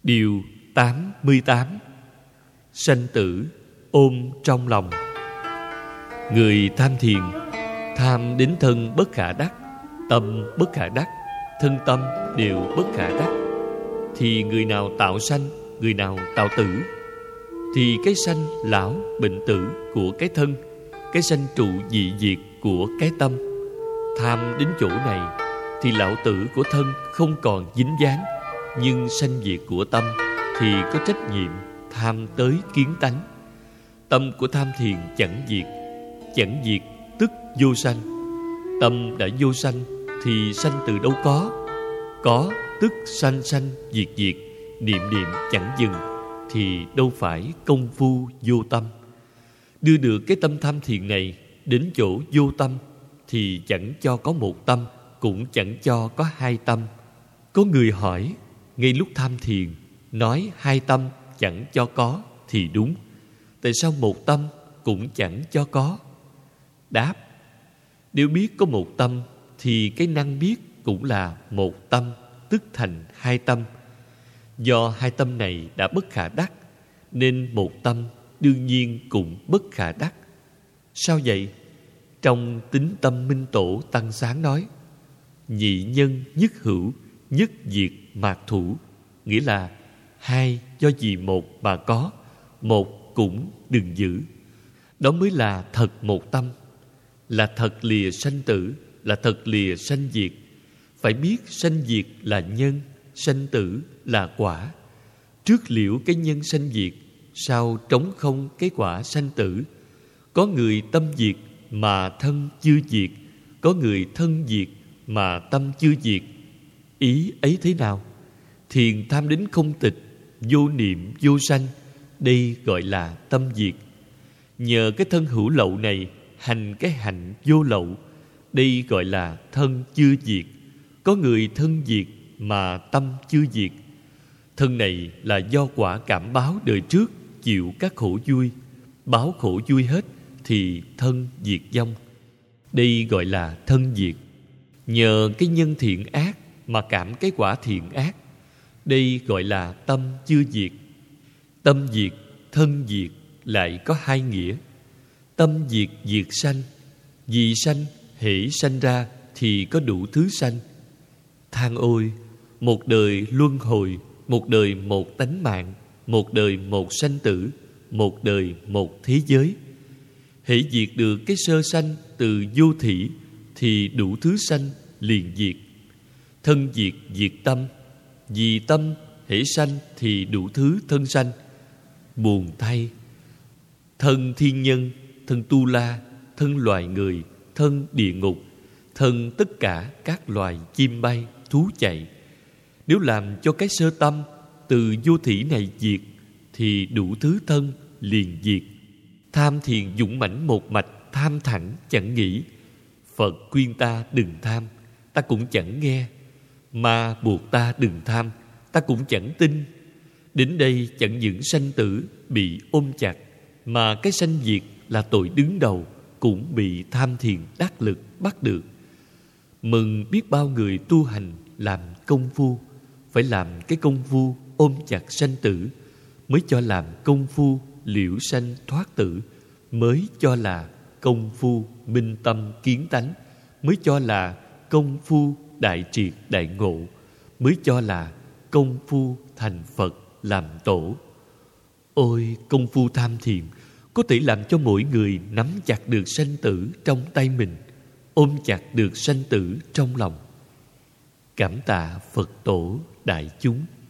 Điều 88. Sanh tử ôm trong lòng. Người tham thiền, tham đến thân bất khả đắc, tâm bất khả đắc, thân tâm đều bất khả đắc, thì người nào tạo sanh, người nào tạo tử? Thì cái sanh lão bệnh tử của cái thân, cái sanh trụ dị diệt của cái tâm. Tham đến chỗ này thì lão tử của thân không còn dính dáng, nhưng sanh diệt của tâm thì có trách nhiệm tham tới kiến tánh. Tâm của tham thiền chẳng diệt, chẳng diệt tức vô sanh. Tâm đã vô sanh thì sanh từ đâu có tức sanh sanh diệt diệt, niệm niệm chẳng dừng, thì đâu phải công phu vô tâm. Đưa được cái tâm tham thiền này đến chỗ vô tâm thì chẳng cho có một tâm, cũng chẳng cho có hai tâm. Có người hỏi, ngay lúc tham thiền nói hai tâm chẳng cho có thì đúng, tại sao một tâm cũng chẳng cho có? Đáp, nếu biết có một tâm thì cái năng biết cũng là một tâm, tức thành hai tâm. Do hai tâm này đã bất khả đắc, nên một tâm đương nhiên cũng bất khả đắc. Sao vậy? Trong Tính Tâm Minh Tổ Tăng Sáng nói, nhị nhân nhất hữu, nhất diệt mạc thủ, nghĩa là hai do vì một mà có, một cũng đừng giữ. Đó mới là thật một tâm, là thật lìa sanh tử, là thật lìa sanh diệt. Phải biết sanh diệt là nhân, sanh tử là quả. Trước liễu cái nhân sanh diệt, sau trống không cái quả sanh tử. Có người tâm diệt mà thân chưa diệt, có người thân diệt mà tâm chưa diệt. Ý ấy thế nào? Thiền tham đến không tịch, vô niệm vô sanh, đây gọi là tâm diệt. Nhờ cái thân hữu lậu này hành cái hạnh vô lậu, đây gọi là thân chưa diệt. Có người thân diệt mà tâm chưa diệt. Thân này là do quả cảm báo đời trước chịu các khổ vui, báo khổ vui hết thì thân diệt vong, đây gọi là thân diệt. Nhờ cái nhân thiện ác mà cảm cái quả thiện ác, đây gọi là tâm chưa diệt. Tâm diệt, thân diệt lại có hai nghĩa. Tâm diệt diệt sanh, vì sanh hễ sanh ra thì có đủ thứ sanh. Than ôi, một đời luân hồi, một đời một tánh mạng, một đời một sanh tử, một đời một thế giới. Hễ diệt được cái sơ sanh từ vô thỉ thì đủ thứ sanh liền diệt. Thân diệt diệt tâm, vì tâm hễ sanh thì đủ thứ thân sanh. Buồn thay, thân thiên nhân, thân tu la, thân loài người, thân địa ngục, thân tất cả các loài chim bay, thú chạy. Nếu làm cho cái sơ tâm từ vô thỉ này diệt thì đủ thứ thân liền diệt. Tham thiền dũng mãnh một mạch, tham thẳng chẳng nghĩ. Phật khuyên ta đừng tham, ta cũng chẳng nghe. Ma buộc ta đừng tham, ta cũng chẳng tin. Đến đây chẳng những sanh tử bị ôm chặt, mà cái sanh diệt là tội đứng đầu cũng bị tham thiền đắc lực bắt được. Mừng biết bao người tu hành làm công phu, phải làm cái công phu ôm chặt sanh tử, mới cho làm công phu liễu sanh thoát tử, mới cho là công phu minh tâm kiến tánh, mới cho là công phu đại triệt đại ngộ, mới cho là công phu thành Phật làm tổ. Ôi, công phu tham thiền có thể làm cho mỗi người nắm chặt được sanh tử trong tay mình, ôm chặt được sanh tử trong lòng. Cảm tạ Phật tổ đại chúng.